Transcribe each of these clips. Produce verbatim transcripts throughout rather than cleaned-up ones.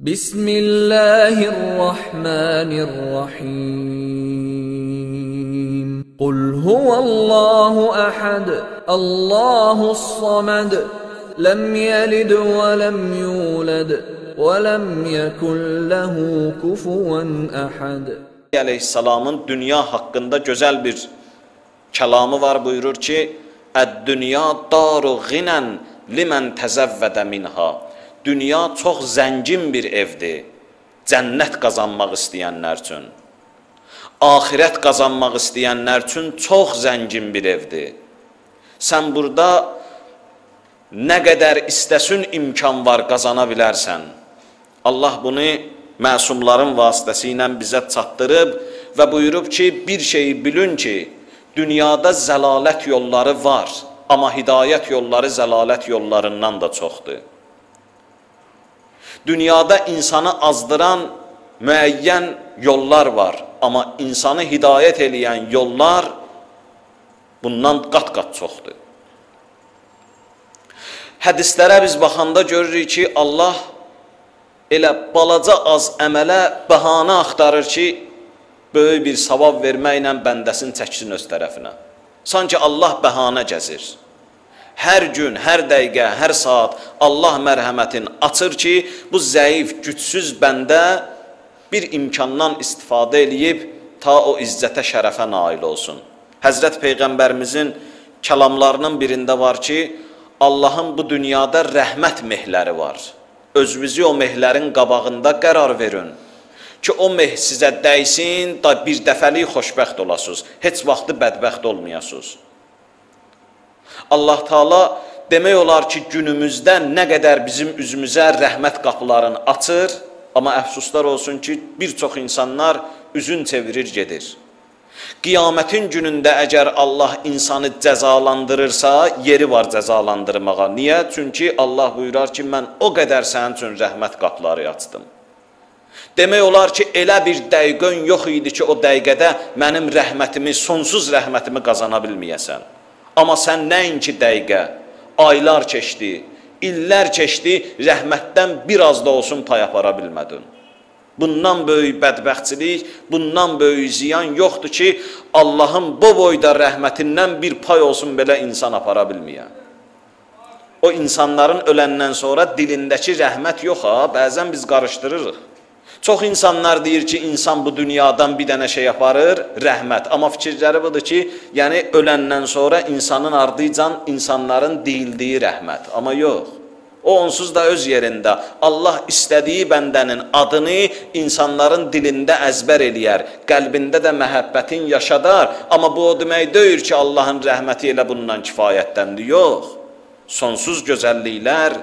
Bismillahirrahmanirrahim. Qul huvallahu ahad, Allahus-samad, lam yalid və lam yulad və lam yekun lahu kufuwan ahad. Aleyhisselamın dünya haqqında gözəl bir kəlamı var, buyurur ki: "Əd-dünya daru ghinən limen təzəvvədə minha." Dünya çox zəngin bir evdir, cənnət qazanmaq istəyənlər üçün. Axirət qazanmaq istəyənlər üçün çox zəngin bir evdir. Sən burada nə qədər istəsin imkan var qazana bilərsən. Allah bunu məsumların vasitəsilə bizə çatdırıb və buyurub ki, bir şeyi bilin ki, dünyada zəlalət yolları var, amma hidayət yolları zəlalət yollarından da çoxdur. Dünyada insanı azdıran müəyyən yollar var, amma insanı hidayət eləyən yollar bundan qat-qat çoxdur. Hədislərə biz baxanda görürük ki, Allah elə balaca az əmələ bəhanə axtarır ki, böyük bir savab verməklə bəndəsini çəksin öz tərəfinə. Sanki Allah bəhanə gəzir. Hər gün, hər dəqiqə, hər saat Allah mərhəmətin açır ki, bu zəif, gücsüz bəndə bir imkandan istifadə eləyib ta o izzətə, şərəfə nail olsun. Həzrət Peyğəmbərimizin kəlamlarının birində var ki, Allahın bu dünyada rəhmət mehləri var. Özünüzü o mehlərin qabağında qərar verin ki, o meh sizə dəysin, da bir dəfəlik xoşbəxt olasınız, heç vaxtı bədbəxt olmayasınız. Allah Taala demək olar ki, günümüzdə nə qədər bizim üzümüzə rəhmət qapılarını açır, amma əfsuslar olsun ki, bir çox insanlar üzün çevirir, gedir. Qiyamətin günündə əgər Allah insanı cəzalandırırsa, yeri var cəzalandırmağa. Niyə? Çünki Allah buyurar ki, mən o qədər sənin üçün rəhmət qapıları açdım. Demək olar ki, elə bir dəqiqən yox idi ki, o dəqiqədə mənim rəhmətimi, sonsuz rəhmətimi qazana bilməyəsən. Amma sən nəinki dəqiqə, aylar keçdi, illər keçdi, rəhmətdən biraz da olsun pay apara bilmədin. Bundan böyük bədbəxtçilik, bundan böyük ziyan yoxdur ki, Allahın bu boyda rəhmətindən bir pay olsun belə insan apara bilməyən. O insanların öləndən sonra dilindəki rəhmət yox ha, bəzən biz qarışdırırıq. Çox insanlar deyir ki, insan bu dünyadan bir dənə şey yaparır, rəhmət. Amma fikirləri budur ki, yəni öləndən sonra insanın ardıcan insanların deyildiyi rəhmət. Amma yox. O onsuz da öz yerində. Allah istədiyi bəndənin adını insanların dilində əzbər eləyər, qəlbində də məhəbbətin yaşadar. Amma bu o demək deyir ki, Allahın rəhməti elə bundan kifayətləndir. Yox. Sonsuz gözəlliklər,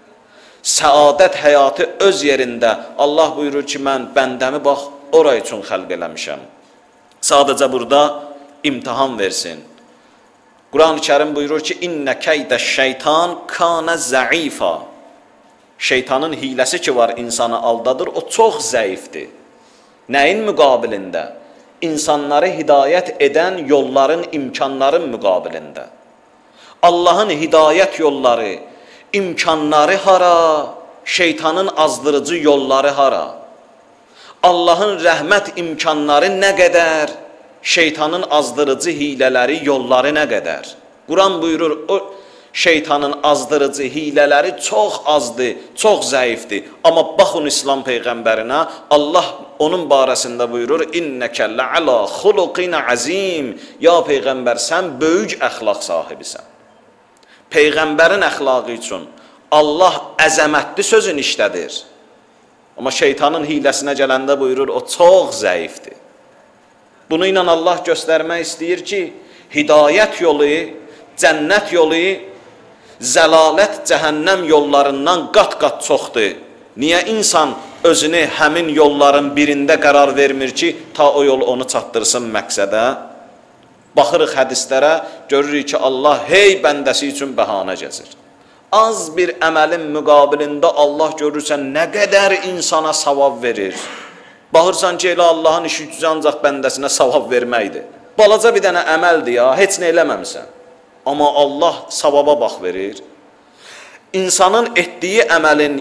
səadət həyatı öz yerində. Allah buyurur ki, mən bəndəmi bax, oraya üçün xəlq eləmişəm. Sadəcə burada imtihan versin. Quran-ı Kərim buyurur ki, İnnə keydə şeytan kana zəifa. Şeytanın hiləsi ki var, insanı aldadır, o çox zəifdir. Nəyin müqabilində? İnsanları hidayət edən yolların, imkanların müqabilində. Allahın hidayət yolları, imkanları hara, şeytanın azdırıcı yolları hara? Allahın rəhmət imkanları nə qədər, şeytanın azdırıcı hilələri, yolları nə qədər? Quran buyurur, o şeytanın azdırıcı hilələri çox azdır, çox zəifdir. Amma baxın İslam Peyğəmbərinə, Allah onun barəsində buyurur, İnnəkə lə'alə xuluqin əzim. Ya Peyğəmbər, sən böyük əxlaq sahibisən. Peyğəmbərin əxlaqı üçün Allah əzəmətli sözün işlədir. Amma şeytanın hiləsinə gələndə buyurur, o çox zəifdir. Bunu ilə Allah göstərmək istəyir ki, hidayət yolu, cənnət yolu, zəlalət, cəhənnəm yollarından qat-qat çoxdur. Niyə insan özünü həmin yolların birində qərar vermir ki, ta o yol onu çatdırsın məqsədə? Baxırıq hədislərə, görürük ki, Allah hey bəndəsi üçün bəhanə gəzir. Az bir əməlin müqabilində Allah görürsən nə qədər insana savab verir. Baxırsan ki, elə Allahın işi gücü ancaq bəndəsinə savab verməkdir. Balaca bir dənə əməldir ya, heç nə eləməmsən. Amma Allah savaba bax verir. İnsanın etdiyi əməlin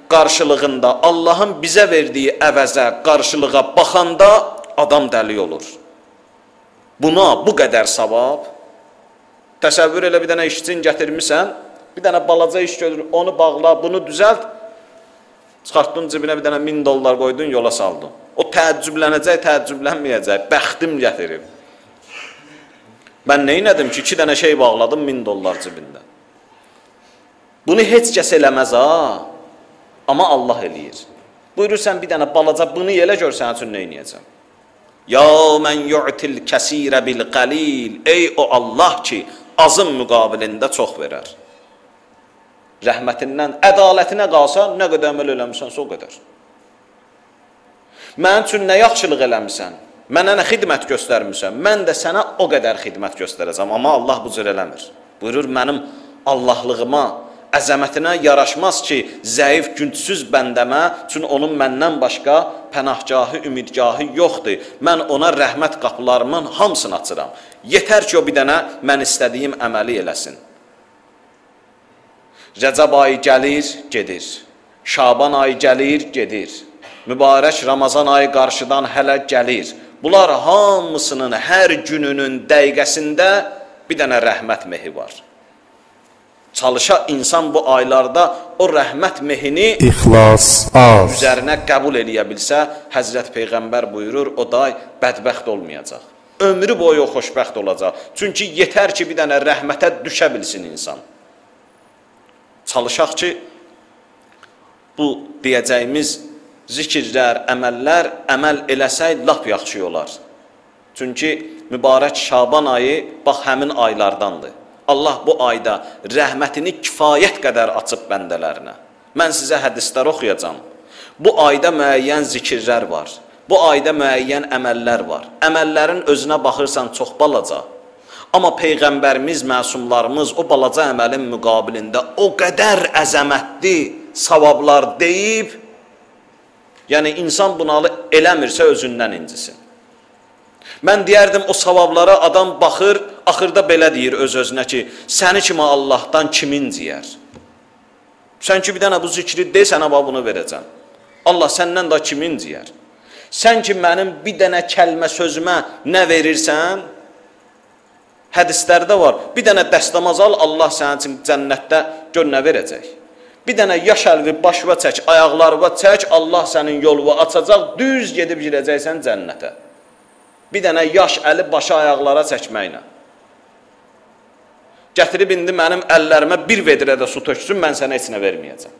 qarşılığında, Allahın bizə verdiyi əvəzə, qarşılığa baxanda adam dəli olur. Buna bu qədər savab, təsəvvür elə bir dənə işçin gətirmirsən, bir dənə balaca iş görür, onu bağla, bunu düzəlt, çıxartdın cibinə bir dənə min dollar qoydun, yola saldın. O təəccüblənəcək, təəccüblənməyəcək, bəxtim gətirib. Mən neynədim ki, iki dənə şey bağladım, min dollar cibində. Bunu heç kəs eləməz ha, amma Allah eləyir. Buyurursan bir dənə balaca, bunu elə gör, sənin üçün neynəyəcəm? Ya mən yu'til kəsirə bil qalil. Ey o Allah ki, azın müqabilində çox verər. Rəhmətindən, ədalətinə qalsa, nə qədər əməl eləmişsən, o qədər. Mənim üçün nə yaxşılıq eləmişsən, mənə nə xidmət göstərmişsən, mən də sənə o qədər xidmət göstərəcəm. Amma Allah bu cür eləmir. Buyurur, mənim Allahlığıma, əzəmətinə yaraşmaz ki, zəif, gündsüz bəndəmə, çünki onun məndən başqa pənahgahı, ümidgahı yoxdur. Mən ona rəhmət qapılarımın hamısını açıram. Yetər ki, o bir dənə mən istədiyim əməli eləsin. Rəcəb ayı gəlir, gedir. Şaban ayı gəlir, gedir. Mübarək Ramazan ayı qarşıdan hələ gəlir. Bunlar hamısının hər gününün dəqiqəsində bir dənə rəhmət mehi var. Çalışa insan bu aylarda o rəhmət mehini İxlas az üzərinə qəbul eləyə bilsə, Həzrət Peyğəmbər buyurur, o day bədbəxt olmayacaq. Ömrü boyu o xoşbəxt olacaq. Çünki yetər ki, bir dənə rəhmətə düşə bilsin insan. Çalışaq ki, bu deyəcəyimiz zikirlər, əməllər, əməl eləsək, lap yaxşı olar. Çünki mübarək Şaban ayı, bax, həmin aylardandır. Allah bu ayda rəhmətini kifayət qədər açıb bəndələrinə. Mən sizə hədislər oxuyacam. Bu ayda müəyyən zikirlər var. Bu ayda müəyyən əməllər var. Əməllərin özünə baxırsan çox balaca. Amma Peyğəmbərimiz, məsumlarımız o balaca əməlin müqabilində o qədər əzəmətli savablar deyib, yəni insan bunalı eləmirsə özündən incisin. Mən deyərdim, o savablara adam baxır, axırda belə deyir öz-özünə ki, səni kimi Allahdan kimin ciyər? Sən ki, bir dənə bu zikri de, sənə bunu verəcəm. Allah səndən da kimin ciyər? Sən ki, mənim bir dənə kəlmə sözümə nə verirsən? Hədislərdə var, bir dənə dəstəmaz al, Allah sənin üçün cənnətdə gör nə verəcək. Bir dənə yaş əlvi başva çək, ayaqlarva çək, Allah sənin yolunu açacaq, düz gedib girəcəksən cənnətə. Bir dənə yaş əli başa ayaqlara çəkməklə. Gətirib indi mənim əllərimə bir vedrədə su töksün, mən sənə heç nə verməyəcəm.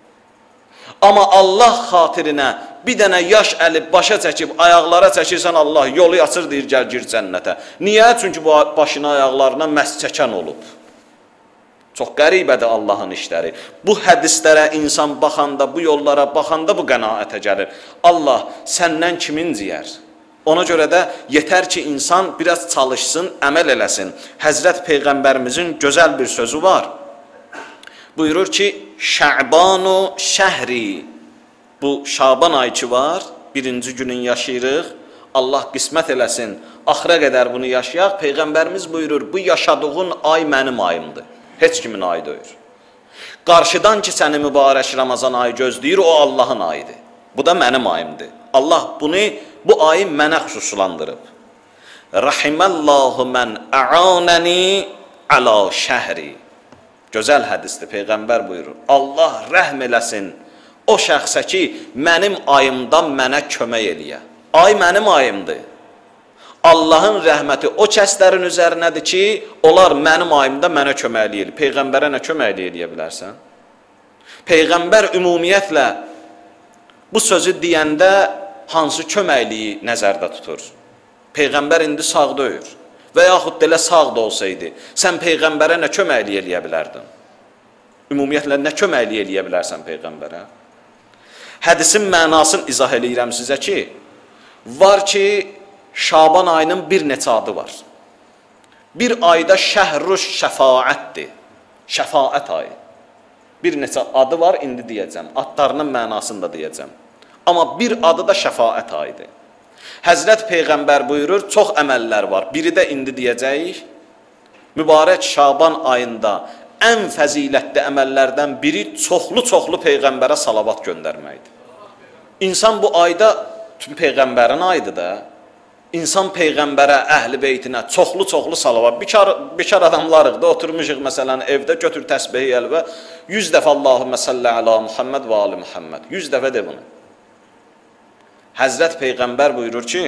Amma Allah xatirinə bir dənə yaş əli başa çəkib, ayaqlara çəkirsən, Allah yolu açır, deyir, gəl gir cənnətə. Niyə? Çünki bu başına, ayaqlarına məhz çəkən olub. Çox qəribədir Allahın işləri. Bu hədislərə insan baxanda, bu yollara baxanda bu qənaətə gəlir. Allah səndən kimin ciyər? Ona görə də yetər ki, insan biraz çalışsın, əməl eləsin. Həzrət Peyğəmbərimizin gözəl bir sözü var. Buyurur ki, Şə'banu şəhri. Bu Şaban ayı ki var, birinci günün yaşayırıq. Allah qismət eləsin, axıra qədər bunu yaşayaq. Peyğəmbərimiz buyurur, bu yaşadığın ay mənim ayımdır. Heç kimin ayı deyir. Qarşıdan ki, səni mübarək Ramazan ayı gözləyir, o Allahın ayıdır. Bu da mənim ayımdır. Allah bunu, bu ayı mənə xüsuslandırıb. Rahiməllahu mən ə'anəni əla şəhri. Gözəl hədisdir, Peyğəmbər buyurur. Allah rəhm eləsin o şəxsə ki, mənim ayımdan mənə kömək eləyə. Ay mənim ayımdır. Allahın rəhməti o kəslərin üzərinədir ki, onlar mənim ayımda mənə kömək eləyir. Peyğəmbərə nə kömək eləyə bilərsən? Peyğəmbər ümumiyyətlə bu sözü deyəndə hansı köməkliyi nəzərdə tutur? Peyğəmbər indi sağ deyir. Və yaxud da elə sağ da olsaydı, sən Peyğəmbərə nə köməkliyi eləyə bilərdin? Ümumiyyətlə, nə köməkliyi eləyə bilərsən Peyğəmbərə? Hədisin mənasını izah eləyirəm sizə ki, var ki, Şaban ayının bir neçə adı var. Bir ayda şəhruş şəfaətdir. Şəfaət ayı. Bir neçə adı var, indi deyəcəm. Adlarının mənasını da deyəcəm. Amma bir adı da şəfaət ayıdır. Həzrət Peyğəmbər buyurur, çox əməllər var. Biri də indi deyəcəyik. Mübarək Şaban ayında ən fəzilətli əməllərdən biri çoxlu-çoxlu Peyğəmbərə salavat göndərməkdir. İnsan bu ayda, tüm Peyğəmbərin ayıdır da, İnsan Peyğəmbərə, əhl-i beytinə çoxlu-çoxlu salavat, bikar, bikar adamlarıq da, oturmuşuq məsələn evdə, götür təsbihi əlvə, yüz dəfə Allahümmə salli əla Muhammed və ali Muhammed, yüz dəfə de bunu. Həzrət Peyğəmbər buyurur ki,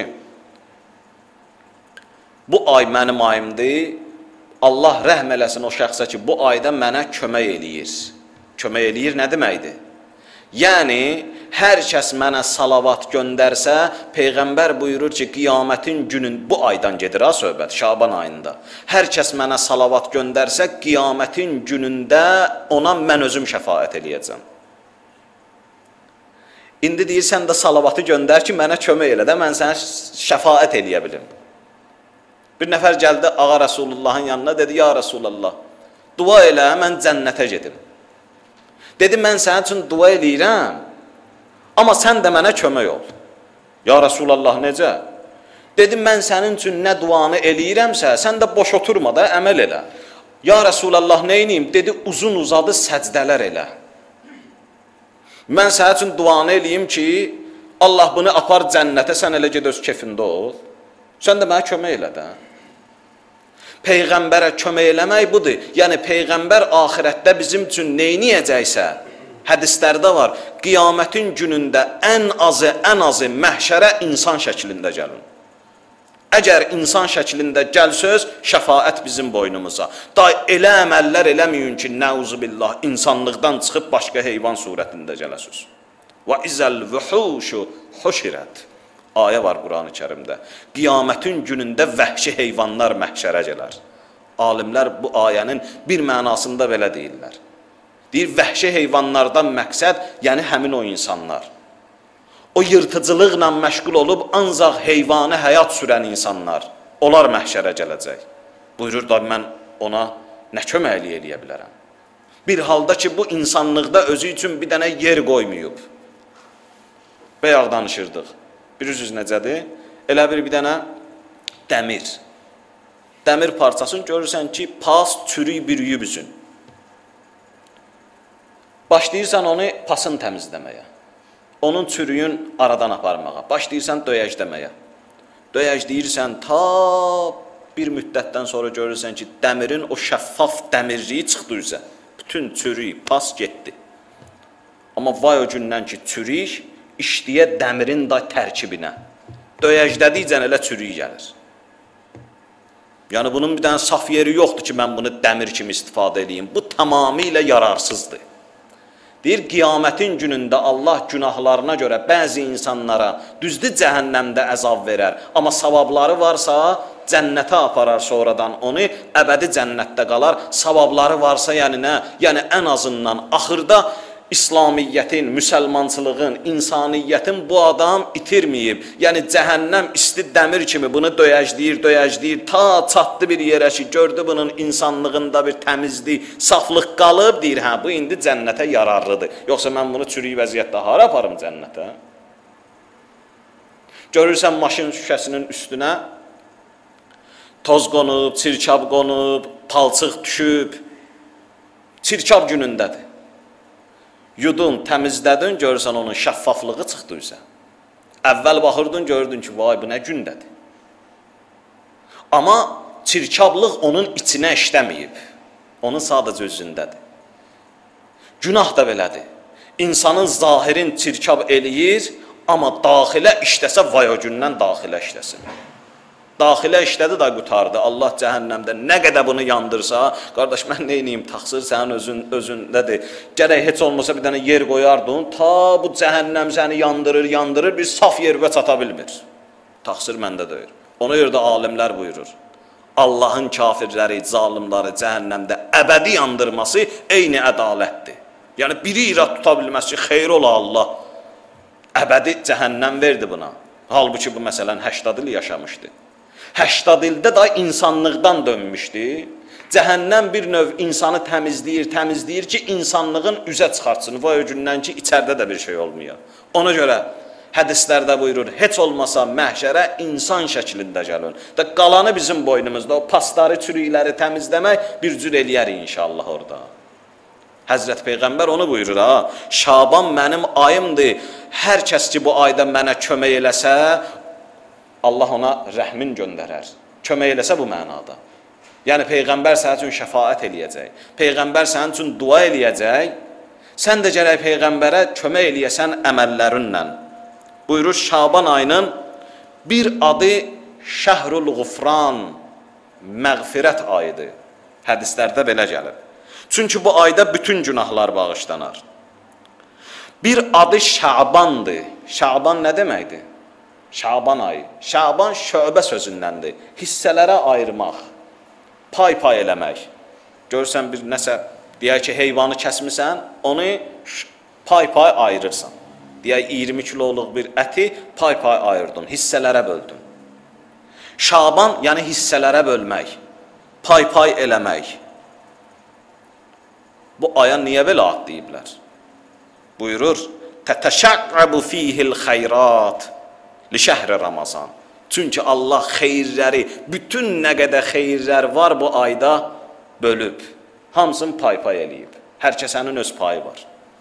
bu ay mənim ayımdır, Allah rəhm eləsin o şəxsə ki, bu ayda mənə kömək eləyir. Kömək eləyir nə deməkdir? Yəni, hər kəs mənə salavat göndərsə, Peyğəmbər buyurur ki, qiyamətin günün, bu aydan gedir ha söhbət, Şaban ayında. Hər kəs mənə salavat göndərsə, qiyamətin günündə ona mən özüm şəfaət eləyəcəm. İndi deyirsən də salavatı göndər ki, mənə kömək elə də, mən sənə şəfaət eləyə bilim. Bir nəfər gəldi Ağa Rəsulullahın yanına, dedi, ya Rəsulullah, dua elə, mən cənnətə gedim. Dedi, mən sənin üçün dua eləyirəm, amma sən də mənə kömək ol. Ya Rəsulallah, necə? Dedi, mən sənin üçün nə duanı eləyirəmsə, sən də boş oturma da, əməl elə. Ya Rəsulallah, nə eləyim? Dedi, uzun uzadı səcdələr elə. Mən sənin üçün duanı eləyim ki, Allah bunu apar cənnətə, sən elə ged öz kefində ol. Sən də mənə kömək elə də. Peyğəmbərə kömək eləmək budur. Yəni, Peyğəmbər axirətdə bizim üçün neyniyəcəksə, hədislərdə var, qiyamətin günündə ən azı, ən azı məhşərə insan şəklində gəlin. Əgər insan şəklində gəlsöz, şəfaət bizim boynumuza. Da elə əməllər eləməyin ki, nəuzubillah, insanlıqdan çıxıb başqa heyvan surətində gələsiz. Və izəl vühuşu huşirət. Ayə var Qur'an-ı Kərimdə. Qiyamətin günündə vəhşi heyvanlar məhşərə gələr. Alimlər bu ayənin bir mənasında belə deyirlər. Deyir, vəhşi heyvanlardan məqsəd, yəni həmin o insanlar. O yırtıcılıqla məşğul olub, ancaq heyvanı həyat sürən insanlar. Onlar məhşərə gələcək. Buyurur da, mən ona nə köməkliyə eləyə bilərəm? Bir halda ki, bu insanlıqda özü üçün bir dənə yer qoymayıb. Bayaq danışırdıq. Bilirsiniz necədir? Elə bir bir dənə dəmir. Dəmir parçasını görürsən ki, pas çürük bürüyüb üzün. Başlayırsan onu pasın təmizləməyə. Onun çürüyün aradan aparmağa. Başlayırsan döyəcləməyə. Döyəcləyirsən ta bir müddətdən sonra görürsən ki, dəmirin o şəffaf dəmirliyi çıxdı üzə. Bütün çürük, pas getdi. Amma vay o gündən ki, çürük işləyə dəmirin da tərkibinə. Döyəclədikcən elə çürük gəlir. Yəni, bunun bir dənə saf yeri yoxdur ki, mən bunu dəmir kimi istifadə edeyim. Bu tamamilə yararsızdır. Deyir, qiyamətin günündə Allah günahlarına görə bəzi insanlara düzdür cəhənnəmdə əzab verər. Amma savabları varsa, cənnətə aparar sonradan onu, əbədi cənnətdə qalar. Savabları varsa, yəni nə? Yəni, ən azından axırda İslamiyyətin, müsəlmançılığın, insaniyyətin bu adam itirməyib. Yəni, cəhənnəm isti dəmir kimi bunu döyəcləyir, döyəcləyir, ta çatdı bir yerə ki, gördü bunun insanlığında bir təmizlik, saflıq qalıb, deyir, hə, bu indi cənnətə yararlıdır. Yoxsa mən bunu çürük vəziyyətdə hara aparım cənnətə? Görürsən, maşın şüşəsinin üstünə toz qonub, çirkab qonub, palçıq düşüb, çirkab günündədir. Yudun, təmizlədin, görürsən onun şəffaflığı çıxdı üzə. Əvvəl baxırdın, gördün ki, vay, bu nə gündədir. Amma çirkablıq onun içinə işləməyib. Onun sadəcə özündədir. Günah da belədir. İnsanın zahirin çirkab eləyir, amma daxilə işləsə, vay o gündən daxilə işləsin. Daxilə işlədi da qutardı. Allah cəhənnəmdə nə qədər bunu yandırsa, qardaş, mən neyniyim, taxsır sənin özün, özündədir. Gərək heç olmasa bir dənə yer qoyardın, ta bu cəhənnəm səni yandırır, yandırır, bir saf yervə çata bilmir. Taxsır məndə deyir. Ona görə də alimlər buyurur. Allahın kafirləri, zalimləri cəhənnəmdə əbədi yandırması eyni ədalətdir. Yəni, biri irad tuta bilməsi, xeyr ola Allah. Əbədi cəhənnəm verdi buna. Halbuki bu məsələn həştad il yaşamışdı. həştad ildə da insanlıqdan dönmüşdü. Cəhənnəm bir növ insanı təmizləyir, təmizləyir ki, insanlığın üzə çıxartsın. Vay o gündən ki, içərdə də bir şey olmuyor. Ona görə Hədislərdə buyurur, heç olmasa məhşərə insan şəklində gəlin. Da qalanı bizim boynumuzda, o pasları, çürükləri təmizləmək bir cür eləyərik inşallah orada. Həzrət Peyğəmbər onu buyurur, ha, Şaban mənim ayımdır, hər kəs ki bu ayda mənə kömək eləsə, Allah ona rəhmin göndərər. Kömək eləsə bu mənada. Yəni Peyğəmbər sənin üçün şəfaət eləyəcək, Peyğəmbər sənin üçün dua eləyəcək, sən də gərək Peyğəmbərə kömək eləyəsən əməllərinlə. Buyurur, Şaban ayının bir adı Şəhrul Ğufran, məğfirət ayıdır. Hədislərdə belə gəlir. Çünki bu ayda bütün günahlar bağışlanar. Bir adı Şabandır. Şaban nə deməkdir? Şaban ayı. Şaban şöbə sözündəndir. Hissələrə ayırmaq, pay-pay eləmək. Görürsən bir nəsə, deyək ki, heyvanı kəsmisən, onu pay-pay ayırırsan. Deyək, iyirmi kiloluq bir əti pay-pay ayırdın, hissələrə böldün. Şaban, yəni hissələrə bölmək, pay-pay eləmək. Bu aya niyə belə ad deyiblər? Buyurur, tətəşəqqəbu fihil xeyrat li şəhri Ramazan. Çünki Allah xeyirləri, bütün nə qədər xeyirlər var bu ayda bölüb. Hamısını pay-pay eləyib. Hər kəsənin öz payı var.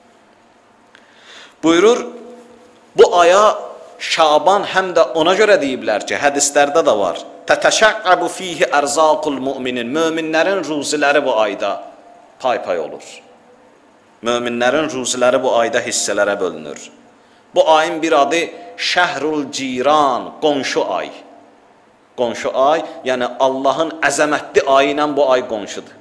Buyurur, bu aya Şaban həm də ona görə deyiblər ki, hədislərdə də var. Tətəşəqqəbu fihi ərzaqul müminin. Möminlərin ruziləri bu ayda pay-pay olur. Möminlərin ruziləri bu ayda hissələrə bölünür. Bu ayın bir adı Şəhrul Ciran, qonşu ay. Qonşu ay, yəni Allahın əzəmətli ayı ilə bu ay qonşudur.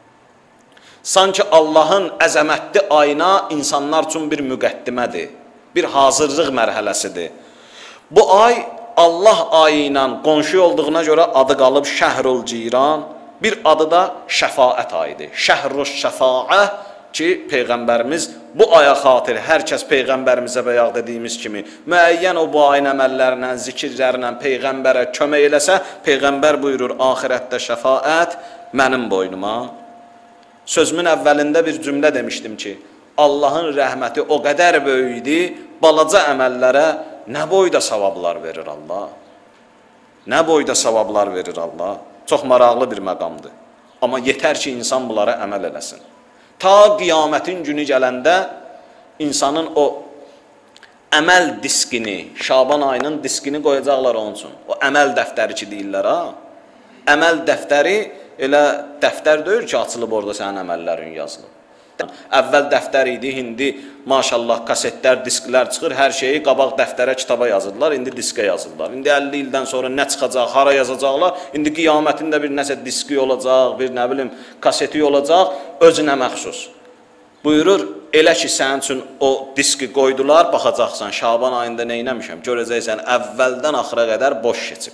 Sanki Allahın əzəmətli ayına insanlar üçün bir müqəddimədir, bir hazırlıq mərhələsidir. Bu ay Allah ayı ilə qonşu olduğuna görə adı qalıb Şəhrul Ciran, bir adı da şəfaət ayıdır. Şəhrus şəfaə ki, Peyğəmbərimiz bu aya xatir, hər kəs Peyğəmbərimizə bayaq dediyimiz kimi, müəyyən o bu ayın əməllərlə, zikirlərlə Peyğəmbərə kömək eləsə, Peyğəmbər buyurur, axirətdə şəfaət mənim boynuma. Sözümün əvvəlində bir cümlə demişdim ki, Allahın rəhməti o qədər böyüdü, balaca əməllərə nə boyda savablar verir Allah? Nə boyda savablar verir Allah? Çox maraqlı bir məqamdır. Amma yetər ki, insan bunlara əməl eləsin. Ta qiyamətin günü gələndə insanın o əməl diskini, Şaban ayının diskini qoyacaqlar onun üçün. O əməl dəftəri ki, deyirlər, ha? Əməl dəftəri elə dəftər deyil ki, açılıb orada sənin əməllərin yazılıb. Əvvəl dəftər idi, indi maşallah kasetlər, disklər çıxır, hər şeyi qabaq dəftərə, kitaba yazırlar, indi diskə yazırlar. İndi əlli ildən sonra nə çıxacaq, hara yazacaqlar, indi qiyamətində bir nəsə diski olacaq, bir nə bilim kaseti olacaq, özünə məxsus. Buyurur, elə ki sənin üçün o diski qoydular, baxacaqsan, Şaban ayında nə eləmişəm, görəcəksən, əvvəldən axıra qədər boş keçib.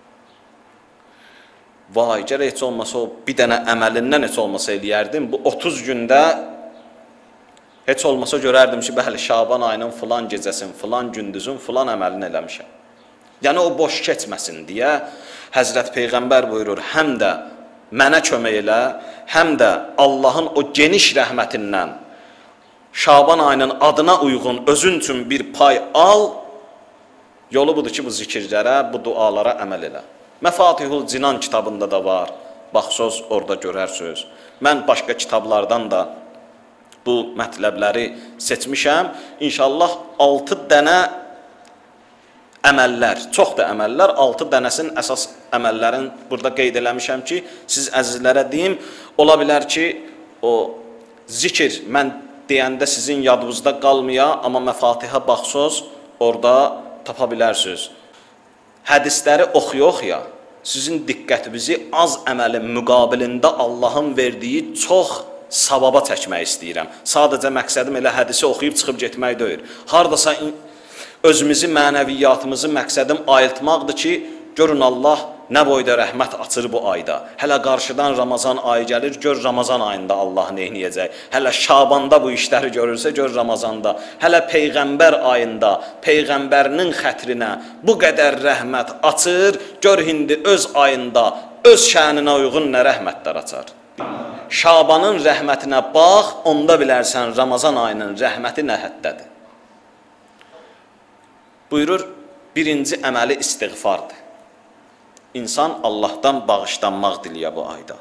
Vay, gərək heç olmasa o bir dənə əməlindən heç olmasa eləyərdim. Bu otuz gündə heç olmasa görərdim ki, bəli, Şaban ayının filan gecəsin, filan gündüzün, filan əməlini eləmişəm. Yəni o boş keçməsin deyə Həzrət Peyğəmbər buyurur, həm də mənə kömək elə, həm də Allahın o geniş rəhmətindən Şaban ayının adına uyğun özün üçün bir pay al, yolu budur ki, bu zikirlərə, bu dualara əməl elə. Məfatihul Cinan kitabında da var, baxsız orada görərsiniz. Mən başqa kitablardan da bu mətləbləri seçmişəm. İnşallah altı dənə əməllər, çox da əməllər, altı dənəsin əsas əməllərin burada qeyd eləmişəm ki, siz əzizlərə deyim, ola bilər ki, o zikir mən deyəndə sizin yadınızda qalmaya, amma məfatihə baxsız orada tapa bilərsiniz. Hədisləri oxuya-oxuya sizin diqqətinizi az əməlin müqabilində Allahın verdiyi çox savaba çəkmək istəyirəm. Sadəcə məqsədim elə hədisi oxuyub çıxıb getmək deyil. Hardasa özümüzü, mənəviyyatımızı məqsədim ayıltmaqdır ki, görün Allah nə boyda rəhmət açır bu ayda. Hələ qarşıdan Ramazan ayı gəlir, gör Ramazan ayında Allah neyniyəcək. Hələ Şabanda bu işləri görürsə, gör Ramazanda. Hələ Peyğəmbər ayında, Peyğəmbərinin xətrinə bu qədər rəhmət açır, gör indi öz ayında, öz şəninə uyğun nə rəhmətlər açar. Şabanın rəhmətinə bax, onda bilərsən Ramazan ayının rəhməti nə həddədir. Buyurur, birinci əməli istiğfardır. İnsan Allahdan bağışlanmaq diliyə bu ayda.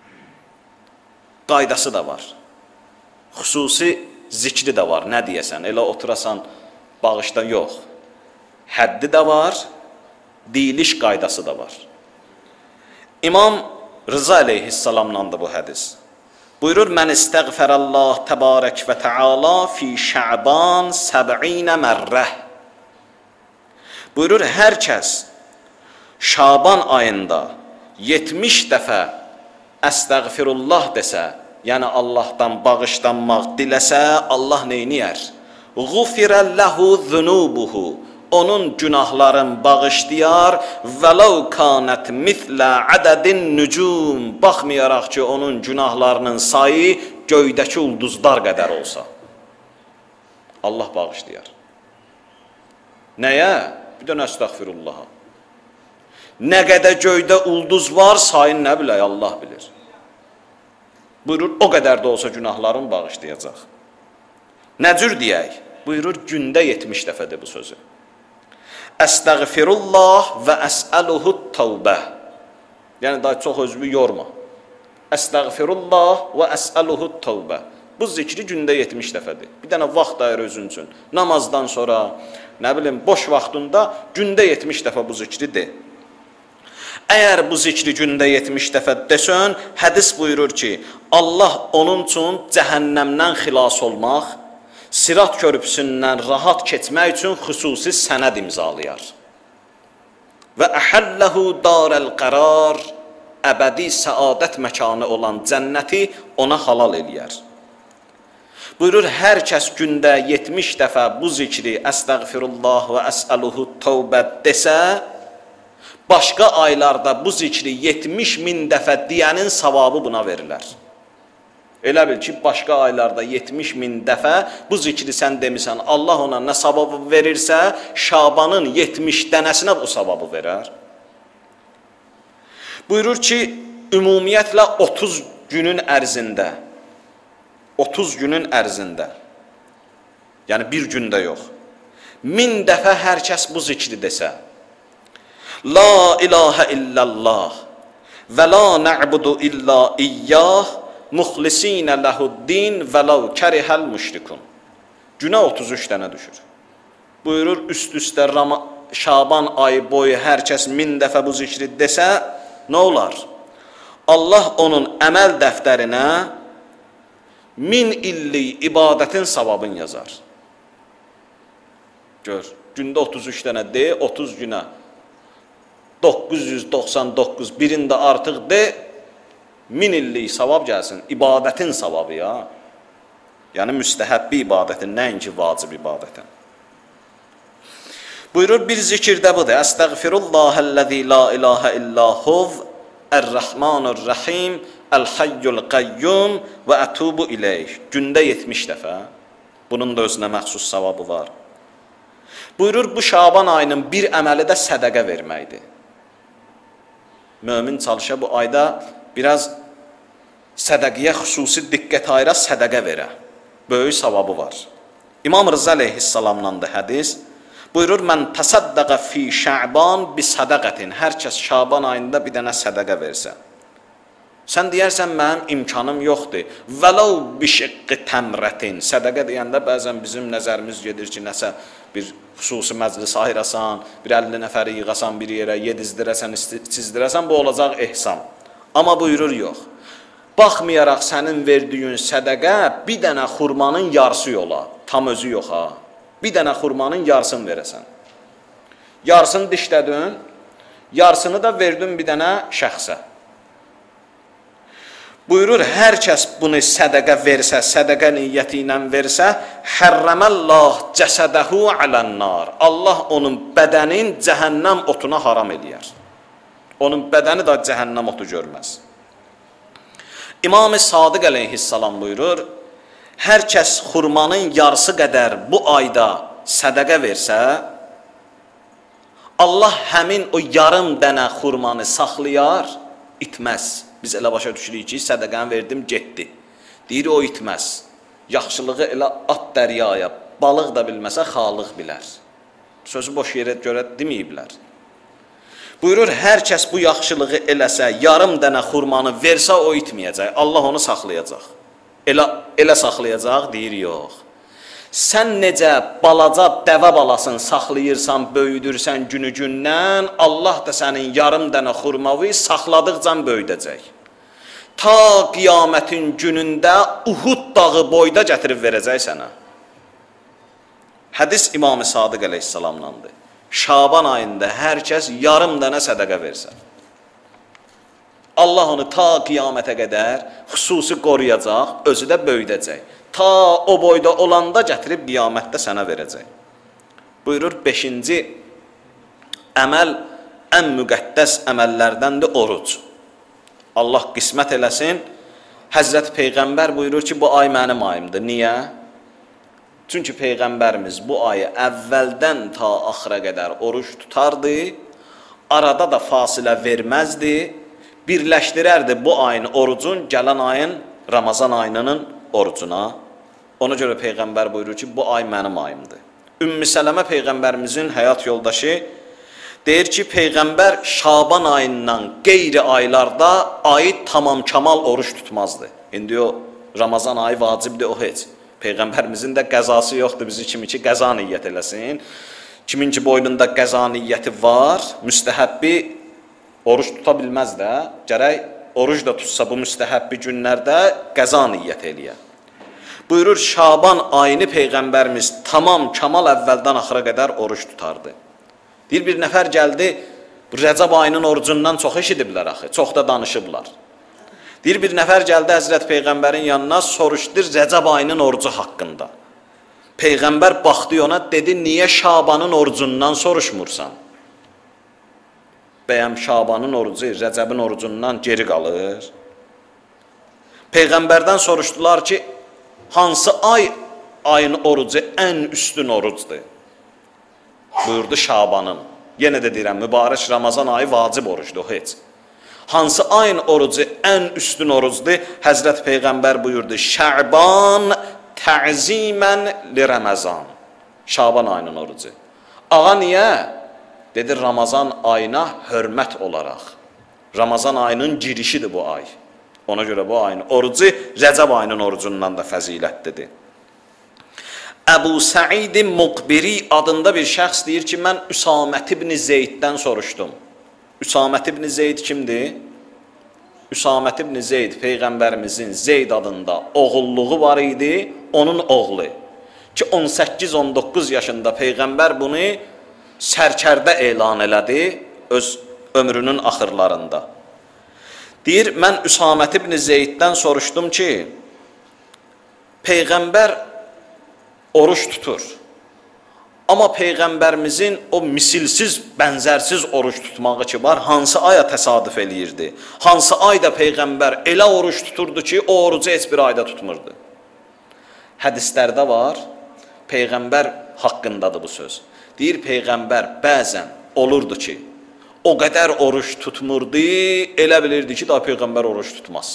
Qaydası da var. Xüsusi zikri də var, nə deyəsən, elə oturasan bağışda yox. Həddi də var, deyiliş qaydası da var. İmam Rıza əleyhissalamlandı bu hədis. Buyurur, mən istəğfərəllah təbarək və təala fi şəban səb'inə mərrəh. Buyurur, hər kəs Şaban ayında yetmiş dəfə əstəğfirullah desə, yəni Allahdan bağışlanmaq diləsə, Allah neyniyər? Ğufirə ləhu zunubuhu. Onun günahların bağışlayar. Vələv kanət mithlə ədədin nücum. Baxmayaraq ki, onun günahlarının sayı göydəki ulduzlar qədər olsa. Allah bağışlayar. Nəyə? Bir dənə əstəğfirullaha. Nə qədər göydə ulduz var, sayın nə bilək, Allah bilir. Buyurur, o qədər də olsa günahların bağışlayacaq. Nə cür deyək? Buyurur, gündə yetmiş dəfədir bu sözü. Əstəğfirullah və əsəluhut tövbə. Yəni, daha çox özümü yorma. Əstəğfirullah və əsəluhut tövbə. Bu zikri gündə yetmiş dəfədir. Bir dənə vaxt ayır özün üçün. Namazdan sonra, nə bilim, boş vaxtında gündə yetmiş dəfə bu zikri de. Əgər bu zikri gündə yetmiş dəfə desən, hədis buyurur ki, Allah onun üçün cəhənnəmdən xilas olmaq, Sirat körpüsündən rahat keçmək üçün xüsusi sənəd imzalayar. Və əhəlləhu darəl qərar, əbədi səadət məkanı olan cənnəti ona halal eləyər. Buyurur, hər kəs gündə yetmiş dəfə bu zikri əstəğfirullah və əsəluhu tövbə desə, başqa aylarda bu zikri yetmiş min dəfə deyənin savabı buna verilər. Elə bil ki, başqa aylarda yetmiş min dəfə bu zikri sən demisən, Allah ona nə savabı verirsə, Şabanın yetmiş dənəsinə bu savabı verər. Buyurur ki, ümumiyyətlə otuz günün ərzində, otuz günün ərzində, yəni bir gündə yox, min dəfə hər kəs bu zikri desə, La ilahə illallah və la nə'budu illa iyyah muxlisinə ləhuddin və ləv kərihəl müşrikun. Günə otuz üç dənə düşür. Buyurur, üst-üstə Şaban ayı boyu hər kəs min dəfə bu zikri desə, nə olar? Allah onun əməl dəftərinə min illik ibadətin savabını yazar. Gör, gündə otuz üç dənə de, otuz günə doqquz yüz doxsan doqquz, birində artıq de, min illik savab gəlsin, ibadətin savabı ya. Yəni, müstəhəbbi ibadətin, nəinki vacib ibadətin. Buyurur, bir zikirdə budur. Əstəğfirullahəl-ləzi la ilahə illəhuv, ər-rəhmanur-rəhim, əl-hayyul-qayyum və ətubu iləyh. Gündə yetmiş dəfə. Bunun da özünə məxsus savabı var. Buyurur, bu Şaban ayının bir əməli də sədəqə verməkdir. Mömin çalışa bu ayda biraz sədəqiyə xüsusi diqqət ayıra, sədəqə verə. Böyük savabı var. İmam Rıza əleyhissalamdan da hədis. Buyurur, mən təsəddəqə fi şəban bi sədəqətin. Hər kəs Şaban ayında bir dənə sədəqə versə. Sən deyərsən, mənim imkanım yoxdur. Vələv bi şiqqi təmrətin. Sədəqə deyəndə bəzən bizim nəzərimiz gedir ki, nəsə bir xüsusi məclis ayırasan, bir əlli nəfəri yığasan bir yerə, yedizdirəsən, çizdirəsən, bu olacaq ehsan. Amma buyurur, yox. Baxmayaraq sənin verdiyin sədəqə bir dənə xurmanın yarısı yola, tam özü yox ha. Bir dənə xurmanın yarısını verəsən. Yarısını dişlədin, yarısını da verdin bir dənə şəxsə. Buyurur, hər kəs bunu sədəqə versə, sədəqə niyyəti ilə versə, hərrəməllah cəsədəhu alənnar. Allah onun bədənin cəhənnəm otuna haram eləyər. Onun bədəni də cəhənnəm otu görməz. İmam-ı Sadiq əleyhissalam buyurur, hər kəs xurmanın yarısı qədər bu ayda sədəqə versə, Allah həmin o yarım dənə xurmanı saxlayar, itməz. Biz elə başa düşürük ki, sədəqəni verdim, getdi. Deyir, o itməz. Yaxşılığı elə at dəryaya, balıq da bilməsə, xalıq bilər. Sözü boş yerə görə deməyiblər. Buyurur, hər kəs bu yaxşılığı eləsə, yarım dənə xurmanı versə, o itməyəcək. Allah onu saxlayacaq. Elə, elə saxlayacaq, deyir, yox. Sən necə balaca dəvə balasını saxlayırsan, böyüdürsən günü gündən, Allah da sənin yarım dənə xurmavı saxladıqca böyüdəcək. Ta qiyamətin günündə Uhud dağı boyda gətirib verəcək sənə. Hədis İmam-ı Sadiq əleyhissalamdandır. Şaban ayında hər kəs yarım dənə sədəqə versə. Allah onu ta qiyamətə qədər xüsusi qoruyacaq, özü də böyüdəcək. Ta o boyda olanda gətirib qiyamətdə sənə verəcək. Buyurur, beşinci əməl ən müqəddəs əməllərdəndir oruc. Allah qismət eləsin. Həzrət Peyğəmbər buyurur ki, bu ay mənim ayımdır. Niyə? Çünki Peyğəmbərimiz bu ayı əvvəldən ta axıra qədər oruç tutardı, arada da fasilə verməzdi, birləşdirərdi bu ayın orucun gələn ayın Ramazan ayının orucuna. Ona görə Peyğəmbər buyurur ki, bu ay mənim ayımdır. Ümmü Sələmə Peyğəmbərimizin həyat yoldaşı deyir ki, Peyğəmbər Şaban ayından qeyri aylarda ayı tamam kamal oruç tutmazdı. İndi o Ramazan ayı vacibdir, o heç. Peyğəmbərimizin də qəzası yoxdur bizi kimi ki, qəza niyyət eləsin. Kimin ki, boynunda qəza niyyəti var, müstəhəbbi oruç tuta bilməz də, gərək oruç da tutsa bu müstəhəbbi günlərdə qəza niyyət eləyər. Buyurur, Şaban ayını Peyğəmbərimiz tamam, kamal əvvəldən axıra qədər oruç tutardı. Deyir, bir nəfər gəldi, Rəcəb ayının orucundan çox eşidiblər axı, çox da danışıblar. Deyir, bir nəfər gəldi Həzrət Peyğəmbərin yanına, soruşdur Rəcəb ayının orucu haqqında. Peyğəmbər baxdı ona, dedi, niyə Şabanın orucundan soruşmursan? Bəyəm Şabanın orucu Rəcəbin orucundan geri qalır. Peyğəmbərdən soruşdular ki, hansı ay ayın orucu ən üstün orucdur? Buyurdu Şabanın. Yenə də deyirəm, mübarək Ramazan ayı vacib orucdur, heç. Hansı ayın orucu ən üstün orucdur? Həzrət Peyğəmbər buyurdu, Şəban təzimən li Ramazan. Şaban ayının orucu. Ağa niyə? Dedi, Ramazan ayına hörmət olaraq. Ramazan ayının girişidir bu ay. Ona görə bu ayın orucu Rəcəb ayının orucundan da fəzilətlidir. Əbu Səid Muqbiri adında bir şəxs deyir ki, mən Üsamət ibn Zeyddən soruşdum. Üsamət ibn Zeyd kimdir? Üsamət ibn Zeyd Peyğəmbərimizin Zeyd adında oğulluğu var idi, onun oğlu. Ki on səkkiz on doqquz yaşında Peyğəmbər bunu sərkərdə elan elədi öz ömrünün axırlarında. Deyir, mən Üsamət ibn Zeyddən soruşdum ki, Peyğəmbər oruç tutur. Amma Peyğəmbərimizin o misilsiz, bənzərsiz oruç tutmağı ki var, hansı aya təsadüf eləyirdi? Hansı ayda Peyğəmbər elə oruç tuturdu ki, o orucu heç bir ayda tutmurdu? Hədislərdə var, Peyğəmbər haqqındadır bu söz. Deyir, Peyğəmbər bəzən olurdu ki, o qədər oruç tutmurdu, elə bilirdi ki, daha Peyğəmbər oruç tutmaz.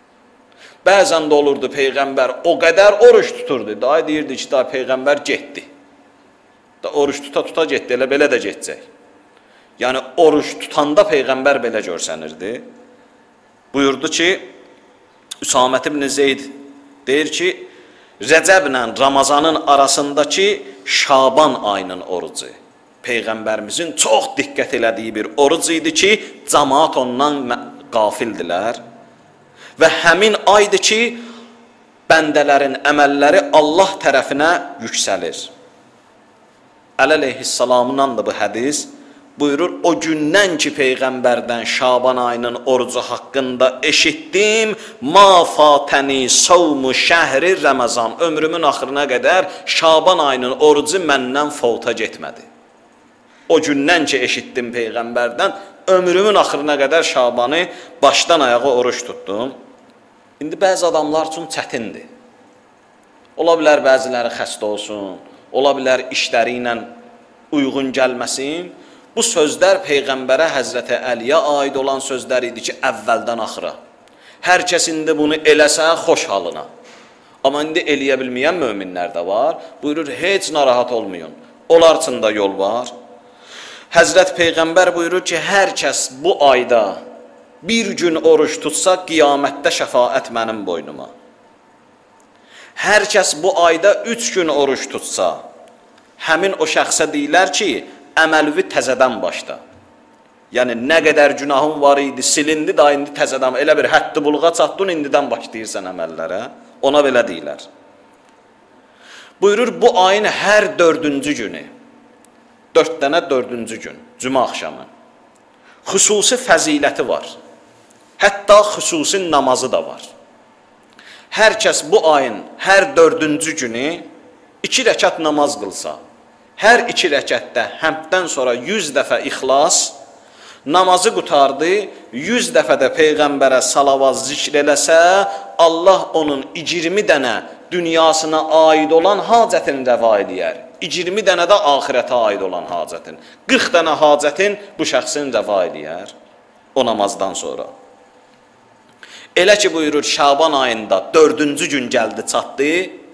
Bəzən də olurdu Peyğəmbər o qədər oruç tuturdu, daha deyirdi ki, daha Peyğəmbər getdi. Da oruç tuta-tuta getdi, elə belə də getcək. Yəni, oruç tutanda Peyğəmbər belə görsənirdi. Buyurdu ki, Üsamət ibn Zeyd deyir ki, Rəcəblə Ramazanın arasındakı Şaban ayının orucu. Peyğəmbərimizin çox diqqət elədiyi bir oruc idi ki, cəmaat ondan qafildilər. Və həmin aydır ki, bəndələrin əməlləri Allah tərəfinə yüksəlir. Əl əleyhissalamından da bu hədis buyurur, o gündən ki, Peyğəmbərdən Şaban ayının orucu haqqında eşitdim, ma fatəni savmu şəhri Ramazan, ömrümün axırına qədər Şaban ayının orucu məndən fauta getmədi. O gündən ki, eşitdim Peyğəmbərdən, ömrümün axırına qədər Şabanı başdan ayağa oruç tutdum. İndi bəzi adamlar üçün çətindir. Ola bilər bəziləri xəstə olsun, ola bilər işləri ilə uyğun gəlməsin. Bu sözlər Peyğəmbərə Həzrəti Əliyə aid olan sözlər idi ki, əvvəldən axıra. Hər kəs indi bunu eləsə xoş halına. Amma indi eləyə bilməyən möminlər də var. Buyurur, heç narahat olmayın. Onlar üçün də yol var. Həzrət Peyğəmbər buyurur ki, hər kəs bu ayda bir gün oruç tutsa, qiyamətdə şəfaət mənim boynuma. Hər kəs bu ayda üç gün oruç tutsa, həmin o şəxsə deyilər ki, əməlvi təzədən başda. Yəni, nə qədər günahın var idi, silindi da indi təzədən, elə bir həddi buluğa çatdın, indidən başlayırsan əməllərə, ona belə deyilər. Buyurur, bu ayın hər dördüncü günü, dörd dənə dördüncü gün, cümə axşamı, xüsusi fəziləti var. Hətta xüsusi namazı da var. Hər kəs bu ayın hər dördüncü günü iki rəkat namaz qılsa, hər iki rəkətdə həmddən sonra yüz dəfə ixlas, namazı qutardı, yüz dəfə də Peyğəmbərə salavat zikr eləsə, Allah onun iyirmi dənə dünyasına aid olan hacətini rəva eləyər. iyirmi dənə də axirətə aid olan hacətin. qırx dənə hacətin bu şəxsin rəva eləyər o namazdan sonra. Elə ki buyurur, Şaban ayında dördüncü gün gəldi, çatdı.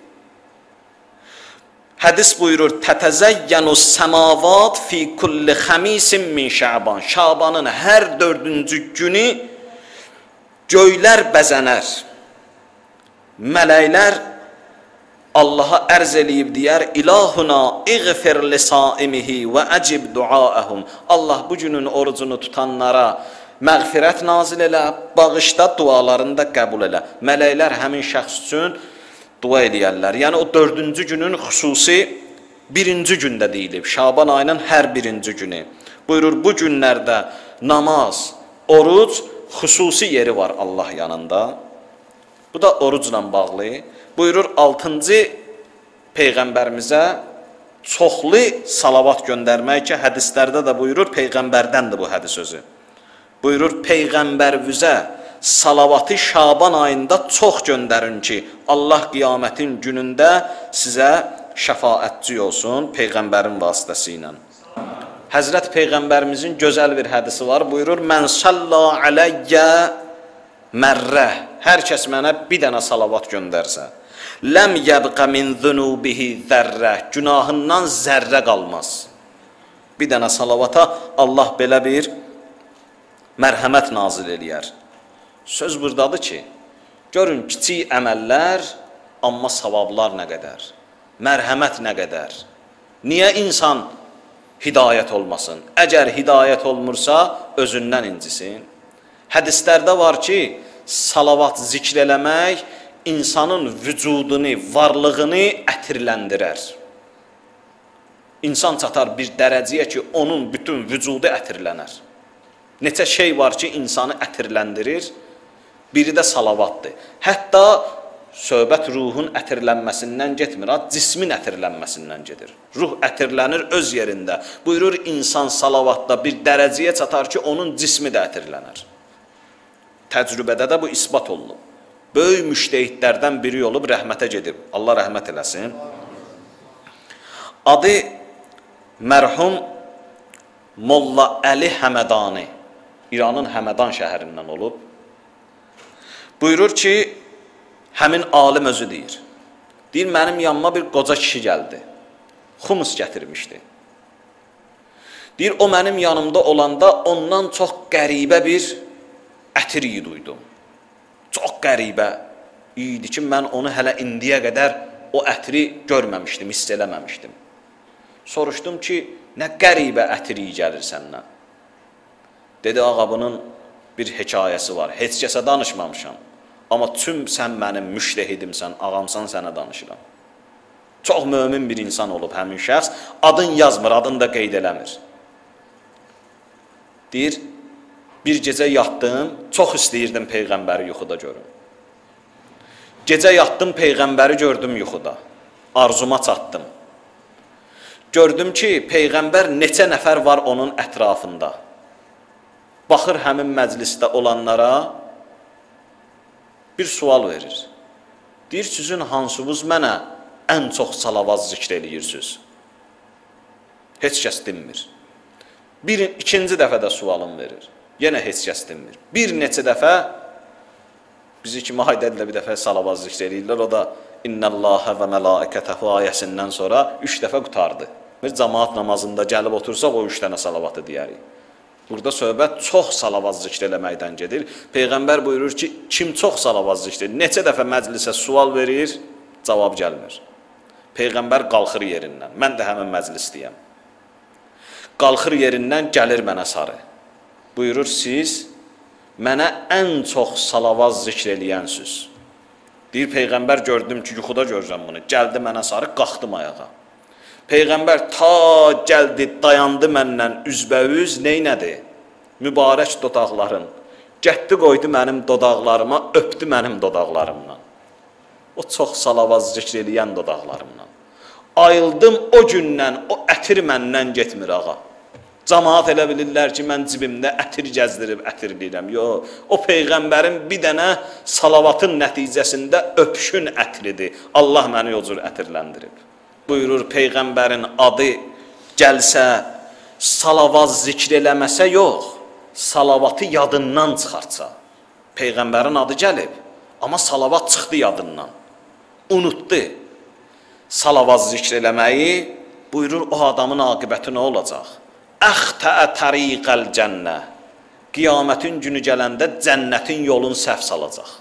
Hədis buyurur, tətəzəyyənus səmavat fi kulli xəmisin min Şaban. Şabanın hər dördüncü günü göylər bəzənər. Mələklər Allaha ərz eləyib deyər, İlahuna iğfir li saimihi və əcib duaəhum. Allah bu günün orucunu tutanlara məğfirət nazil elə, bağışda dualarını da qəbul elə. Mələklər həmin şəxs üçün dua eləyərlər. Yəni o dördüncü günün xüsusi birinci gündə deyilib. Şaban ayının hər birinci günü. Buyurur, bu günlərdə namaz, oruc xüsusi yeri var Allah yanında. Bu da orucla bağlı. Buyurur, altıncı Peyğəmbərimizə çoxlu salavat göndərmək ki, hədislərdə də buyurur, Peyğəmbərdəndir bu hədis sözü. Buyurur, Peyğəmbərvizə salavatı Şaban ayında çox göndərin ki, Allah qiyamətin günündə sizə şəfaətçi olsun Peyğəmbərin vasitəsilə. Həzrət Peyğəmbərimizin gözəl bir hədisi var. Buyurur, mən salla aləyyə mərrə. Hər kəs mənə bir dənə salavat göndərsə, ləm yəbqə min zunubihi zərrə. Günahından zərrə qalmaz. Bir dənə salavata Allah belə bir mərhəmət nazil eləyər. Söz buradadır ki, görün kiçik əməllər, amma savablar nə qədər, mərhəmət nə qədər. Niyə insan hidayət olmasın? Əgər hidayət olmursa, özündən incisin. Hədislərdə var ki, salavat zikr eləmək insanın vücudunu, varlığını ətirləndirər. İnsan çatar bir dərəcəyə ki, onun bütün vücudu ətirlənər. Neçə şey var ki, insanı ətirləndirir, biri də salavatdır. Hətta söhbət ruhun ətirlənməsindən getmir, cismin ətirlənməsindən gedir. Ruh ətirlənir öz yerində. Buyurur, insan salavatda bir dərəcəyə çatar ki, onun cismi də ətirlənər. Təcrübədə də bu isbat olunub. Böyük müştəhidlərdən biri olub, rəhmətə gedib. Allah rəhmət eləsin. Adı mərhum Molla Əli Həmədani, İranın Həmədan şəhərindən olub. Buyurur ki, həmin alim özü deyir. Deyir, mənim yanıma bir qoca kişi gəldi. Xumus gətirmişdi. Deyir, o mənim yanımda olanda ondan çox qəribə bir ətir iyi duydum. Çox qəribə idi ki, mən onu hələ indiyə qədər o ətri görməmişdim, hiss eləməmişdim. Soruşdum ki, nə qəribə ətir iyi gəlir səndən? Dedi, ağa, bunun bir hekayəsi var. Heç kəsə danışmamışam. Amma tüm sən mənim müştəhidimsən, ağamsan, sənə danışıram. Çox mömin bir insan olub həmin şəxs. Adın yazmır, adını da qeyd eləmir. Deyir, bir gecə yatdım, çox istəyirdim Peyğəmbəri yuxuda görüm. Gecə yatdım, Peyğəmbəri gördüm yuxuda. Arzuma çatdım. Gördüm ki, Peyğəmbər neçə nəfər var onun ətrafında. Baxır həmin məclisdə olanlara, bir sual verir. Deyir, sizin hansınız mənə ən çox salavat zikr eləyirsiniz? Heç kəs dinmir. Bir, ikinci dəfə də sualım verir. Yenə heç kəs dinmir. Bir neçə dəfə, bizi kimi haydədilə bir dəfə salavat zikr eləyirlər. O da İnnəlləhə və mələikətəhu ayəsindən sonra üç dəfə qutardı. Bir cemaat namazında gəlib otursaq o üç dənə salavatı deyərik. Burada söhbət çox salavat zikr eləməkdən gedir. Peyğəmbər buyurur ki, kim çox salavat zikr edir, neçə dəfə məclisə sual verir, cavab gəlmir. Peyğəmbər qalxır yerindən, mən də həmin məclisdəyəm. Qalxır yerindən, gəlir mənə sarı. Buyurur, siz mənə ən çox salavat zikr eləyənsiniz. Deyir, Peyğəmbər gördüm ki, yuxuda görürəm bunu. Gəldi mənə sarı, qalxdım ayağa. Peyğəmbər ta gəldi, dayandı məndən üzbəüz, neynədi? Mübarək dodaqların. Gətdi qoydu mənim dodaqlarıma, öpdü mənim dodaqlarımdan. O çox salavat zikr eləyən dodaqlarımdan. Ayıldım o gündən, o ətir məndən getmir ağa. Camaat elə bilirlər ki, mən cibimdə ətir gəzdirib ətirliyirəm. Yox, o Peyğəmbərin bir dənə salavatın nəticəsində öpüşün ətridir. Allah məni o cür ətirləndirib. Buyurur, Peyğəmbərin adı gəlsə, salavat zikr eləməsə yox, salavatı yadından çıxartsa. Peyğəmbərin adı gəlib, amma salavat çıxdı yadından. Unutdu. Salavat zikr eləməyi, buyurur, o adamın aqibəti nə olacaq? Əxtəə təriqəl cənnə. Qiyamətin günü gələndə cənnətin yolun səhv salacaq.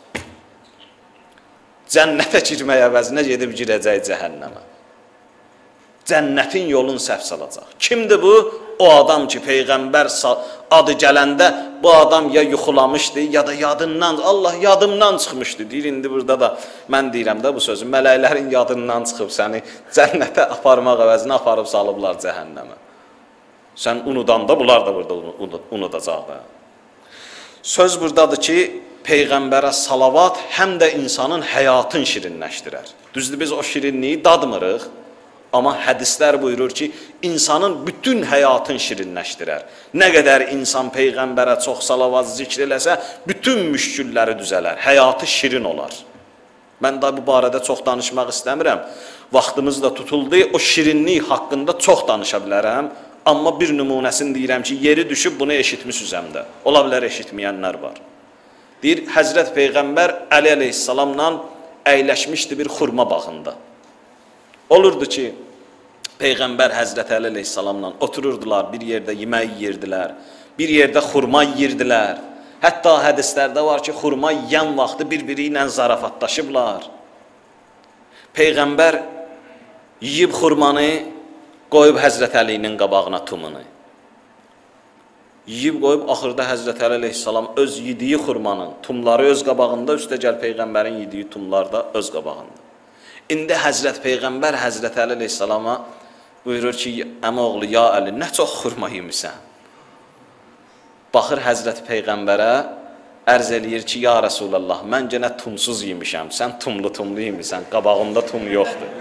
Cənnətə girmək əvəzinə gedib girəcək cəhənnəmə. Cənnətin yolun səhv salacaq. Kimdir bu? O adam ki, Peyğəmbər adı gələndə bu adam ya yuxulamışdı, ya da yadından, Allah yadımdan çıxmışdı. Deyir, indi burada da mən deyirəm də bu sözü, mələklərin yadından çıxıb səni cənnətə aparmaq əvəzinə aparıb salıblar cəhənnəmə. Sən unudanda bunlar da burada unudacaq da. Söz buradadır ki, Peyğəmbərə salavat həm də insanın həyatını şirinləşdirər. Düzdür, biz o şirinliyi dadmırıq. Amma hədislər buyurur ki, insanın bütün həyatını şirinləşdirər. Nə qədər insan Peyğəmbərə çox salavat zikr eləsə, bütün müşkülləri düzələr, həyatı şirin olar. Mən də bu barədə çox danışmaq istəmirəm. Vaxtımız da tutuldu, o şirinlik haqqında çox danışa bilərəm. Amma bir nümunəsini deyirəm ki, yeri düşüb bunu eşitmişsiniz həm də. Ola bilər eşitməyənlər var. Deyir, Həzrət Peyğəmbər Əli əleyhissalamla əyləşmişdi bir xurma bağında. Olurdu ki, Peyğəmbər Həzrət Əli əleyhissalamla otururdular, bir yerdə yemək yeyirdilər, bir yerdə xurma yeyirdilər. Hətta hədislərdə var ki, xurma yeyən vaxtı bir-biri ilə zarafatlaşıblar. Peyğəmbər yeyib xurmanı, qoyub Həzrət Əlinin qabağına tumunu. Yiyib qoyub, axırda Həzrət Əli əleyhissalam öz yediyi xurmanın tumları öz qabağında, üstə gəl Peyğəmbərin yediyi tumlar da öz qabağında. İndi Həzrət Peyğəmbər Həzrət Əli əleyhissalama buyurur ki, əmə oğlu, ya Əli, nə çox xurma yemişsən? Baxır Həzrət Peyğəmbərə, ərz eləyir ki, ya Rasulallah, mən gənə tumsuz yemişəm, sən tumlu-tumlu yemişsən, qabağında tum yoxdur.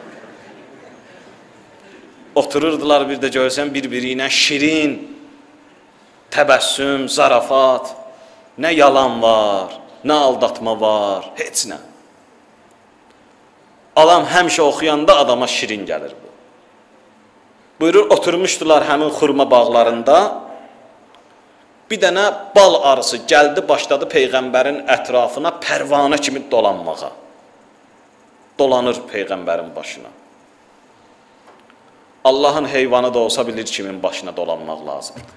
Otururdular, bir də görsən, bir-biri ilə şirin, təbəssüm, zarafat, nə yalan var, nə aldatma var, heç nə. Adam həmişə oxuyanda adama şirin gəlir bu. Buyurur, oturmuşdular həmin xurma bağlarında, bir dənə bal arısı gəldi, başladı Peyğəmbərin ətrafına pərvanə kimi dolanmağa. Dolanır Peyğəmbərin başına. Allahın heyvanı da olsa bilir kimin başına dolanmaq lazımdır.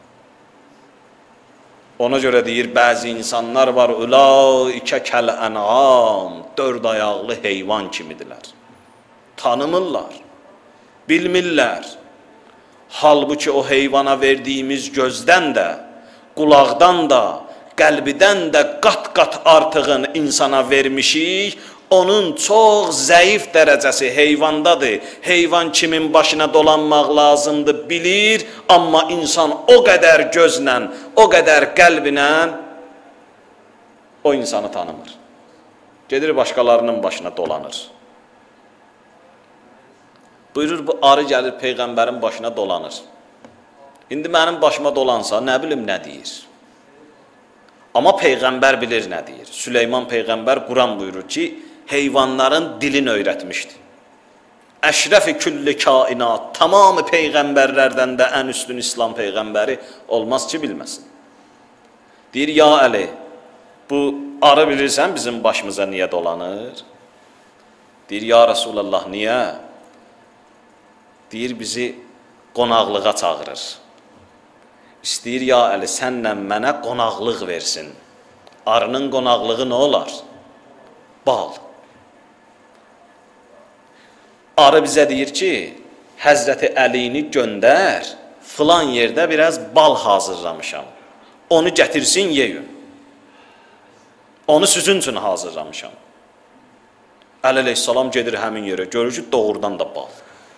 Ona görə deyir, bəzi insanlar var, ulaikə kəl-ən'am, dörd ayaqlı heyvan kimidirlər. Tanımırlar, bilmirlər. Halbuki o heyvana verdiyimiz gözdən də, qulaqdan da, qəlbidən də qat-qat artığın insana vermişik, onun çox zəif dərəcəsi heyvandadır. Heyvan kimin başına dolanmaq lazımdır bilir, amma insan o qədər gözlə, o qədər qəlbinə o insanı tanımır. Gedir başqalarının başına dolanır. Buyurur, bu arı gəlir Peyğəmbərin başına dolanır. İndi mənim başıma dolansa, nə bilim nə deyir. Amma Peyğəmbər bilir nə deyir. Süleyman Peyğəmbər Quran buyurur ki, heyvanların dilini öyrətmişdi. Əşrəf-i külli kainat, tamamı Peyğəmbərlərdən də ən üstün İslam Peyğəmbəri olmaz ki, bilməsin. Deyir, ya Əli, bu arı bilirsən bizim başımıza niyə dolanır? Deyir, ya Rasulallah, niyə? Deyir, bizi qonaqlığa çağırır. İstəyir, ya Əli, sənlə mənə qonaqlıq versin. Arının qonaqlığı nə olar? Bal. Arı bizə deyir ki, Həzrəti Əlini göndər, filan yerdə biraz bal hazırlamışam. Onu gətirsin, yeyin. Onu sizin üçün hazırlamışam. Əli əleyhissalam gedir həmin yerə, görür ki, doğrudan da bal.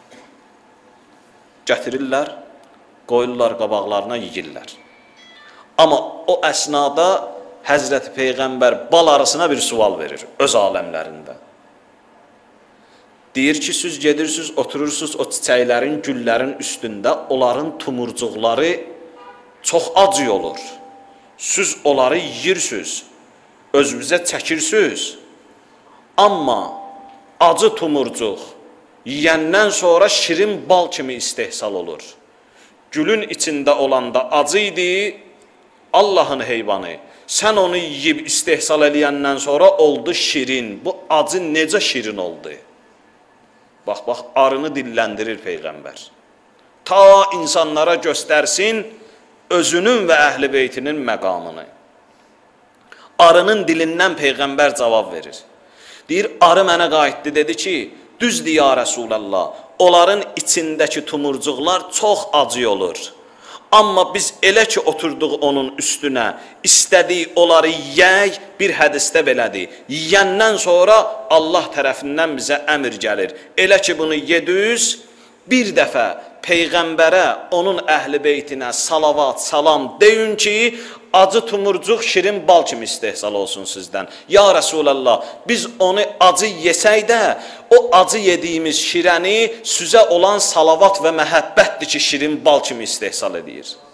Gətirirlər, qoyurlar qabaqlarına, yeyirlər. Amma o əsnada Həzrəti Peyğəmbər bal arısına bir sual verir öz aləmlərində. Deyir ki, siz gedirsiniz, oturursunuz o çiçəklərin, güllərin üstündə, onların tumurcuqları çox acı olur. Siz onları yiyirsiniz, özünüzə çəkirsiniz. Amma acı tumurcuq yiyəndən sonra şirin bal kimi istehsal olur. Gülün içində olanda acı idi, Allahın heyvanı. Sən onu yiyib istehsal eləyəndən sonra oldu şirin. Bu acı necə şirin oldu? Bax, bax, arını dilləndirir Peyğəmbər. Ta insanlara göstərsin özünün və əhl-i beytinin məqamını. Arının dilindən Peyğəmbər cavab verir. Deyir, arı mənə qayıtdı, dedi ki, düzdür ya Rəsulallah, onların içindəki tumurcuqlar çox acı olur. Amma biz elə ki oturduq onun üstünə, istədik onları yeyək, bir hədisdə belədir. Yiyəndən sonra Allah tərəfindən bizə əmr gəlir. Elə ki bunu yediniz, bir dəfə Peyğəmbərə, onun əhl-i beytinə salavat, salam deyin ki, acı tumurcuq şirin bal kimi istehsal olsun sizdən. Ya Rəsulallah, biz onu acı yesək də, o acı yediyimiz şirəni sizə olan salavat və məhəbbətdir ki, şirin bal kimi istehsal edir.